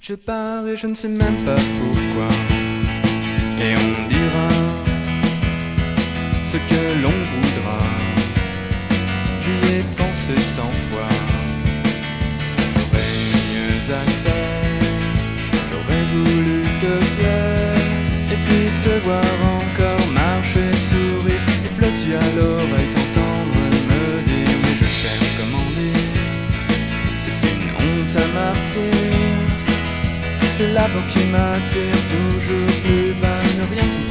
Je pars et je ne sais même pas pourquoi. Et on dira ce que l'on voudra. J'y ai pensé 100 fois. J'aurais mieux à faire. J'aurais voulu te plaire. Et puis te voir encore marcher, sourire. Et flotter à l'oreille, t'entendre me dire. Mais je cherche comment dire. C'est une honte à martyr. C'est la peur qui m'attire toujours plus bas, ne rien